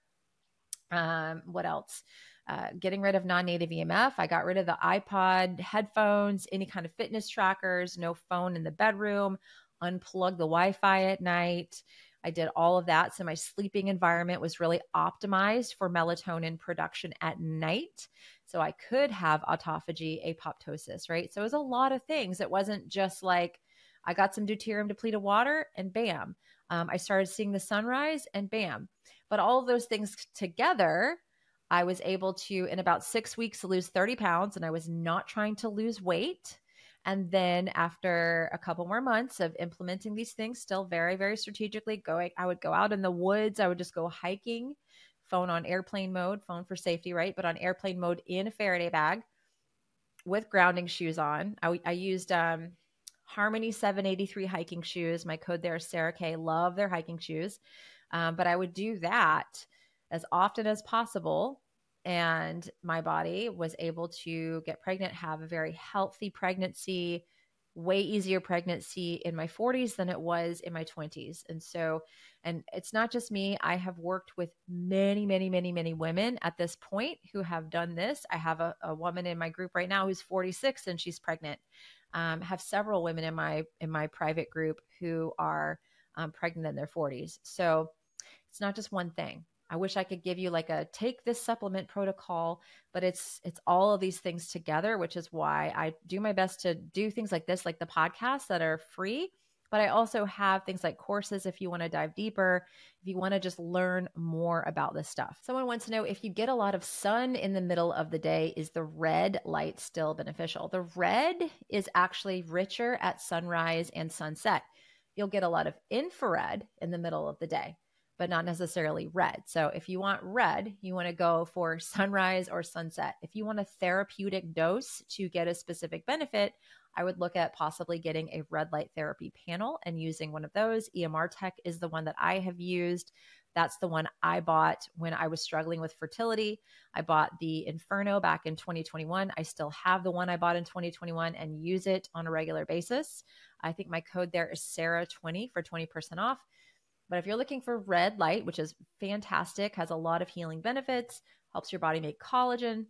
What else? Getting rid of non-native EMF. I got rid of the iPod, headphones, any kind of fitness trackers, no phone in the bedroom, unplug the Wi-Fi at night. I did all of that. So my sleeping environment was really optimized for melatonin production at night. So I could have autophagy, apoptosis, right? So it was a lot of things. It wasn't just like I got some deuterium depleted water and bam. I started seeing the sunrise and bam. But all of those things together, I was able to, in about 6 weeks, lose 30 pounds. And I was not trying to lose weight. And then after a couple more months of implementing these things, still very, very strategically going, I would go out in the woods. I would just go hiking, phone on airplane mode, phone for safety, right? But on airplane mode in a Faraday bag with grounding shoes on. I used Harmony 783 hiking shoes. My code there is Sarah K. Love their hiking shoes. But I would do that as often as possible and my body was able to get pregnant, have a very healthy pregnancy, way easier pregnancy in my 40s than it was in my 20s. And it's not just me. I have worked with many, many, many, many women at this point who have done this. I have a woman in my group right now who's 46 and she's pregnant. Have several women in my private group who are pregnant in their 40s. So it's not just one thing. I wish I could give you like a take this supplement protocol, but it's all of these things together, which is why I do my best to do things like this, like the podcasts that are free. But I also have things like courses if you want to dive deeper, if you want to just learn more about this stuff. Someone wants to know, if you get a lot of sun in the middle of the day, is the red light still beneficial? The red is actually richer at sunrise and sunset. You'll get a lot of infrared in the middle of the day, but not necessarily red. So if you want red, you want to go for sunrise or sunset. If you want a therapeutic dose to get a specific benefit, I would look at possibly getting a red light therapy panel and using one of those. EMR Tech is the one that I have used. That's the one I bought when I was struggling with fertility. I bought the Inferno back in 2021. I still have the one I bought in 2021 and use it on a regular basis. I think my code there is Sarah20 for 20% off. But if you're looking for red light, which is fantastic, has a lot of healing benefits, helps your body make collagen,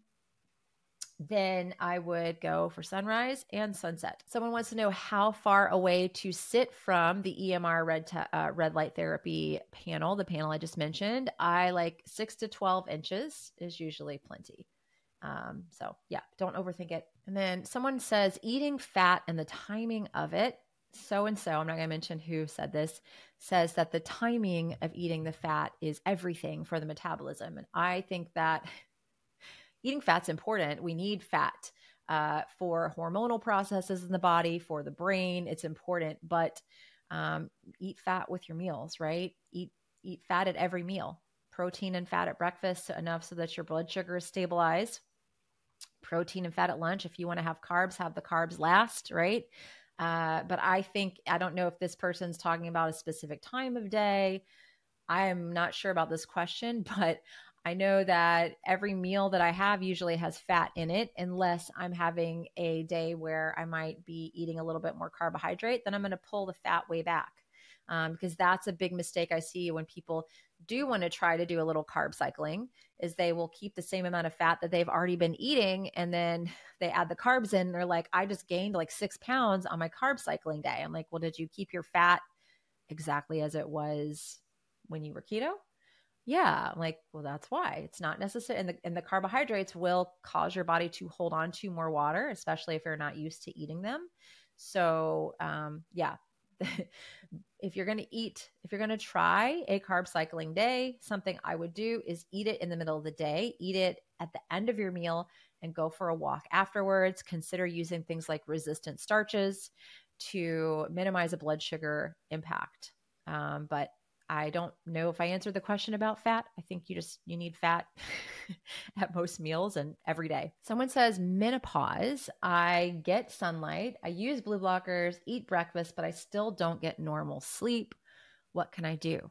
then I would go for sunrise and sunset. Someone wants to know how far away to sit from the EMR red light therapy panel, the panel I just mentioned. I like 6 to 12 inches is usually plenty. So yeah, don't overthink it. And then someone says eating fat and the timing of it. So-and-so, I'm not going to mention who said this, says that the timing of eating the fat is everything for the metabolism. And I think that eating fat's important. We need fat for hormonal processes in the body, for the brain. It's important, but eat fat with your meals, right? Eat fat at every meal. Protein and fat at breakfast, enough so that your blood sugar is stabilized. Protein and fat at lunch. If you want to have the carbs last, right? But I don't know if this person's talking about a specific time of day. I am not sure about this question, but I know that every meal that I have usually has fat in it, unless I'm having a day where I might be eating a little bit more carbohydrate, then I'm going to pull the fat way back. Because that's a big mistake I see when people do want to try to do a little carb cycling, is they will keep the same amount of fat that they've already been eating. And then they add the carbs in. And they're like, I just gained like 6 pounds on my carb cycling day. I'm like, well, did you keep your fat exactly as it was when you were keto? Yeah. I'm like, well, that's why. It's not necessary. And the carbohydrates will cause your body to hold on to more water, especially if you're not used to eating them. So yeah. If you're going to try a carb cycling day, something I would do is eat it in the middle of the day, eat it at the end of your meal, and go for a walk afterwards. Consider using things like resistant starches to minimize a blood sugar impact. But I don't know if I answered the question about fat. I think you need fat at most meals and every day. Someone says menopause. I get sunlight. I use blue blockers, eat breakfast, but I still don't get normal sleep. What can I do?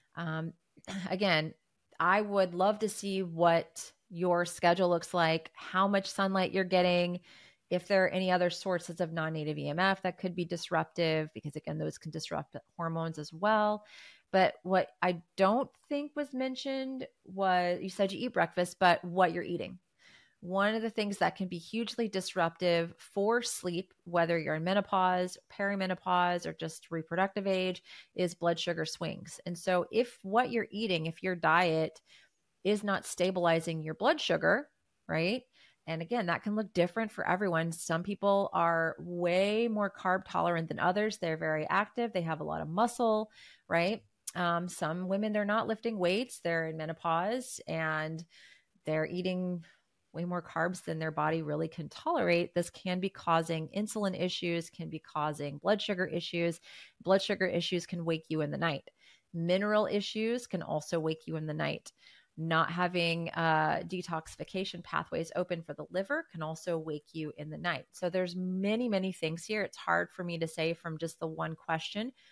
Again, I would love to see what your schedule looks like, how much sunlight you're getting, if there are any other sources of non-native EMF that could be disruptive, because again, those can disrupt hormones as well. But what I don't think was mentioned was, you said you eat breakfast, but what you're eating. One of the things that can be hugely disruptive for sleep, whether you're in menopause, perimenopause, or just reproductive age, is blood sugar swings. And so if what you're eating, if your diet is not stabilizing your blood sugar, right? And again, that can look different for everyone. Some people are way more carb tolerant than others. They're very active. They have a lot of muscle, right? Some women, they're not lifting weights. They're in menopause and they're eating way more carbs than their body really can tolerate. This can be causing insulin issues, can be causing blood sugar issues. Blood sugar issues can wake you in the night. Mineral issues can also wake you in the night. Not having detoxification pathways open for the liver can also wake you in the night. So there's many, many things here. It's hard for me to say from just the one question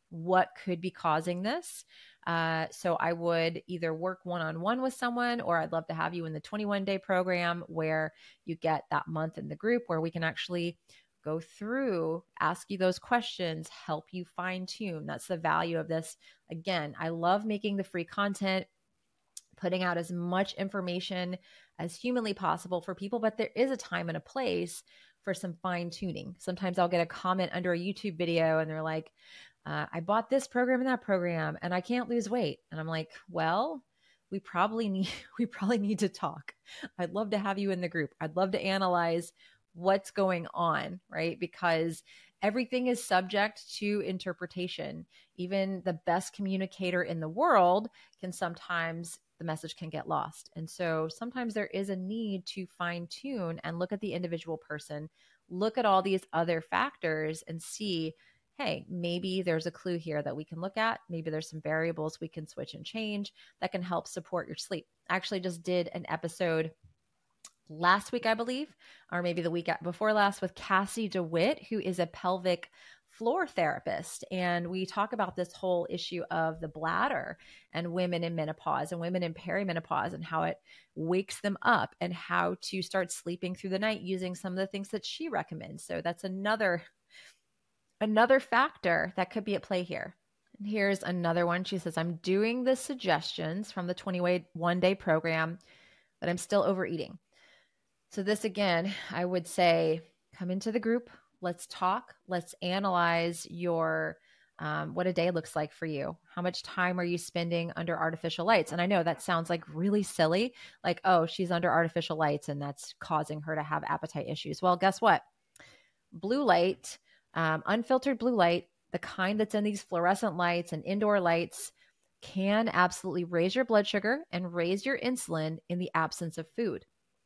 what could be causing this. So I would either work one-on-one with someone, or I'd love to have you in the 21-day program where you get that month in the group where we can actually go through, ask you those questions, help you fine tune. That's the value of this. Again, I love making the free content, putting out as much information as humanly possible for people, but there is a time and a place for some fine tuning. Sometimes I'll get a comment under a YouTube video and they're like, I bought this program and that program and I can't lose weight. And I'm like, well, we probably need to talk. I'd love to have you in the group. I'd love to analyze what's going on, right? Because everything is subject to interpretation. Even the best communicator in the world can sometimes, the message can get lost. And so sometimes there is a need to fine tune and look at the individual person, look at all these other factors and see, hey, maybe there's a clue here that we can look at. Maybe there's some variables we can switch and change that can help support your sleep. I actually just did an episode last week, I believe, or maybe the week before last, with Cassie DeWitt, who is a pelvic floor therapist. And we talk about this whole issue of the bladder and women in menopause and women in perimenopause and how it wakes them up and how to start sleeping through the night using some of the things that she recommends. So that's another factor that could be at play here. And here's another one. She says, I'm doing the suggestions from the 21-day program, but I'm still overeating. So this, again, I would say, come into the group. Let's talk. Let's analyze your what a day looks like for you. How much time are you spending under artificial lights? And I know that sounds like really silly, like, oh, she's under artificial lights and that's causing her to have appetite issues. Well, guess what? Blue light, unfiltered blue light, the kind that's in these fluorescent lights and indoor lights, can absolutely raise your blood sugar and raise your insulin in the absence of food.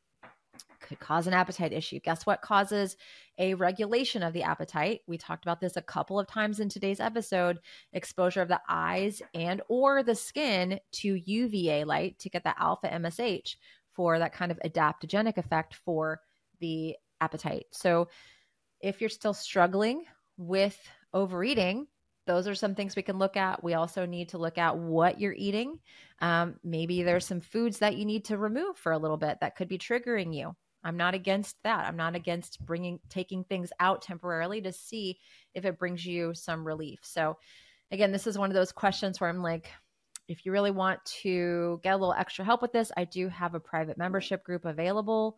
Could cause an appetite issue. Guess what causes a regulation of the appetite? We talked about this a couple of times in today's episode. Exposure of the eyes and or the skin to UVA light to get the alpha MSH for that kind of adaptogenic effect for the appetite. So if you're still struggling with overeating, those are some things we can look at. We also need to look at what you're eating. Maybe there's some foods that you need to remove for a little bit that could be triggering you. I'm not against that. I'm not against taking things out temporarily to see if it brings you some relief. So again, this is one of those questions where I'm like, if you really want to get a little extra help with this, I do have a private membership group available.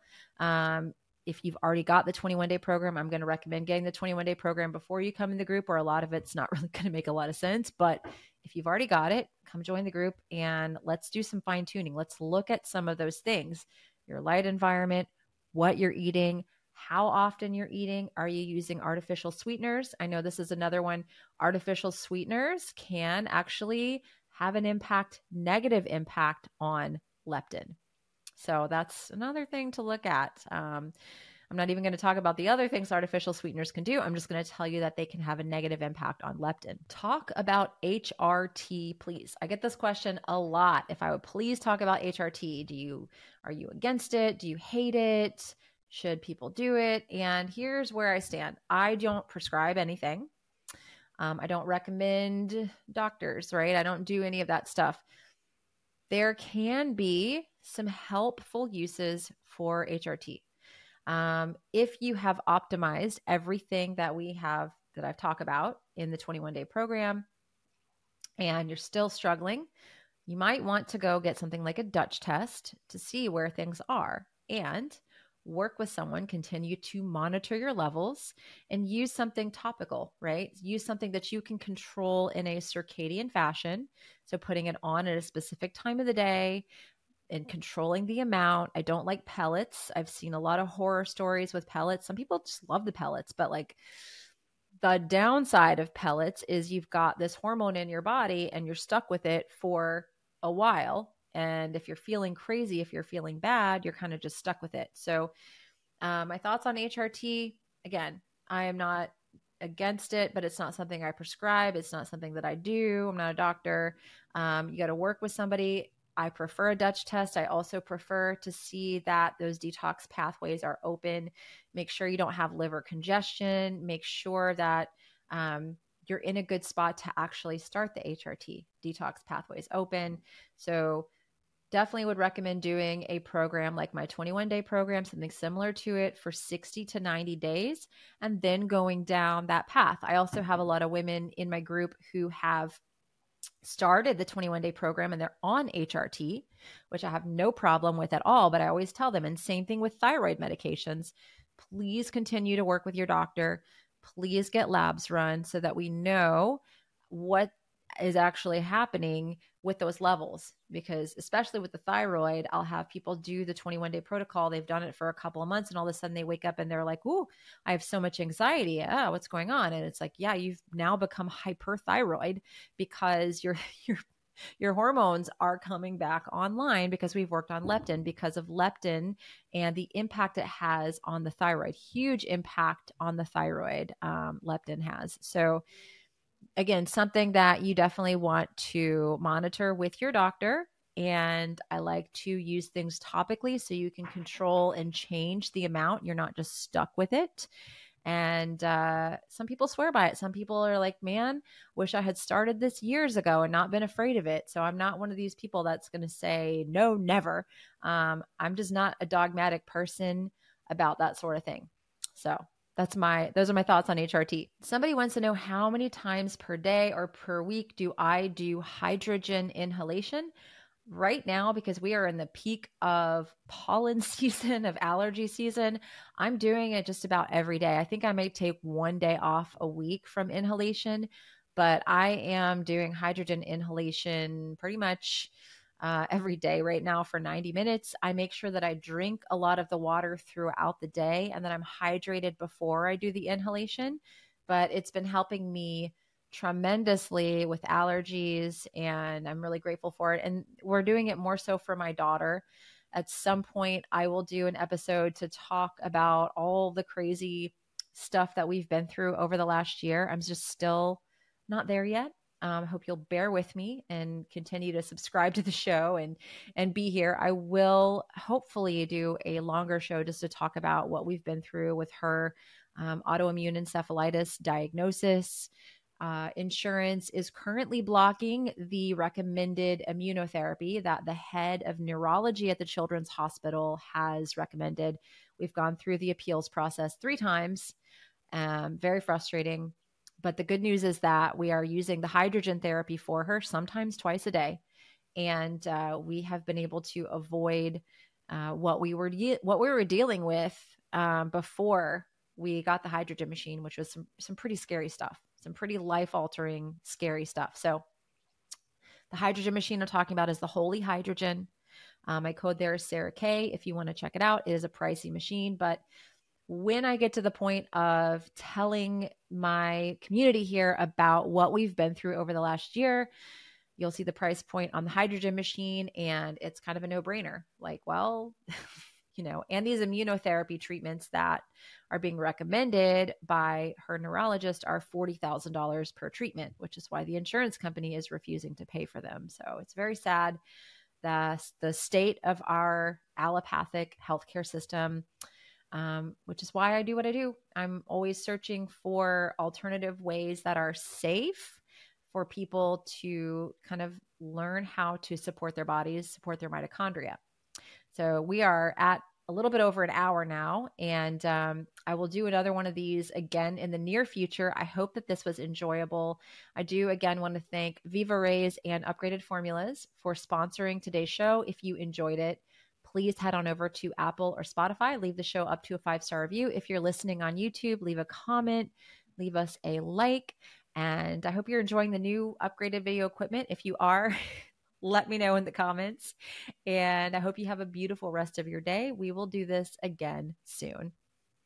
If you've already got the 21-day program, I'm going to recommend getting the 21-day program before you come in the group, or a lot of it's not really going to make a lot of sense. But if you've already got it, come join the group and let's do some fine tuning. Let's look at some of those things, your light environment, what you're eating, how often you're eating. Are you using artificial sweeteners? I know this is another one. Artificial sweeteners can actually have an negative impact on leptin. So that's another thing to look at. I'm not even going to talk about the other things artificial sweeteners can do. I'm just going to tell you that they can have a negative impact on leptin. Talk about HRT, please. I get this question a lot. If I would please talk about HRT, are you against it? Do you hate it? Should people do it? And here's where I stand. I don't prescribe anything. I don't recommend doctors, right? I don't do any of that stuff. There can be some helpful uses for HRT. If you have optimized everything that I've talked about in the 21-day program and you're still struggling, you might want to go get something like a Dutch test to see where things are and work with someone, continue to monitor your levels and use something topical, right? Use something that you can control in a circadian fashion. So putting it on at a specific time of the day and controlling the amount. I don't like pellets. I've seen a lot of horror stories with pellets. Some people just love the pellets, but like the downside of pellets is you've got this hormone in your body and you're stuck with it for a while. And if you're feeling crazy, if you're feeling bad, you're kind of just stuck with it. So my thoughts on HRT, again, I am not against it, but it's not something I prescribe. It's not something that I do. I'm not a doctor. You got to work with somebody. I prefer a Dutch test. I also prefer to see that those detox pathways are open. Make sure you don't have liver congestion. Make sure that you're in a good spot to actually start the HRT. Detox pathways open. So definitely would recommend doing a program like my 21-day program, something similar to it for 60 to 90 days, and then going down that path. I also have a lot of women in my group who have started the 21-day program and they're on HRT, which I have no problem with at all. But I always tell them, and same thing with thyroid medications, please continue to work with your doctor. Please get labs run so that we know what is actually happening with those levels. Because especially with the thyroid, I'll have people do the 21-day protocol. They've done it for a couple of months and all of a sudden they wake up and they're like, "Ooh, I have so much anxiety. Oh, what's going on?" And it's like, yeah, you've now become hyperthyroid because your hormones are coming back online because we've worked on leptin, because of leptin and the impact it has on the thyroid. Huge impact on the thyroid, leptin has. So again, something that you definitely want to monitor with your doctor. And I like to use things topically so you can control and change the amount. You're not just stuck with it. And some people swear by it. Some people are like, "Man, wish I had started this years ago and not been afraid of it." So I'm not one of these people that's going to say, no, never. I'm just not a dogmatic person about that sort of thing. So those are my thoughts on HRT. Somebody wants to know, how many times per day or per week do I do hydrogen inhalation? Right now, because we are in the peak of pollen season, of allergy season, I'm doing it just about every day. I think I may take one day off a week from inhalation, but I am doing hydrogen inhalation pretty much every day right now for 90 minutes. I make sure that I drink a lot of the water throughout the day and that I'm hydrated before I do the inhalation. But it's been helping me tremendously with allergies, and I'm really grateful for it. And we're doing it more so for my daughter. At some point, I will do an episode to talk about all the crazy stuff that we've been through over the last year. I'm just still not there yet. I hope you'll bear with me and continue to subscribe to the show and be here. I will hopefully do a longer show just to talk about what we've been through with her autoimmune encephalitis diagnosis. Insurance is currently blocking the recommended immunotherapy that the head of neurology at the Children's Hospital has recommended. We've gone through the appeals process 3 times. Very frustrating. But the good news is that we are using the hydrogen therapy for her, sometimes twice a day. And we have been able to avoid what we were dealing with before we got the hydrogen machine, which was some pretty scary stuff, some pretty life-altering, scary stuff. So the hydrogen machine I'm talking about is the Holy Hydrogen. My code there is Sarah K. If you want to check it out, it is a pricey machine, but when I get to the point of telling my community here about what we've been through over the last year, you'll see the price point on the hydrogen machine, and it's kind of a no-brainer. Like, well, and these immunotherapy treatments that are being recommended by her neurologist are $40,000 per treatment, which is why the insurance company is refusing to pay for them. So it's very sad. The state of our allopathic healthcare system, which is why I do what I do. I'm always searching for alternative ways that are safe for people to kind of learn how to support their bodies, support their mitochondria. So we are at a little bit over an hour now, and I will do another one of these again in the near future. I hope that this was enjoyable. I do again want to thank Viva Rays and Upgraded Formulas for sponsoring today's show. If you enjoyed it, please head on over to Apple or Spotify. Leave the show up to a 5-star review. If you're listening on YouTube, leave a comment, leave us a like. And I hope you're enjoying the new upgraded video equipment. If you are, let me know in the comments. And I hope you have a beautiful rest of your day. We will do this again soon.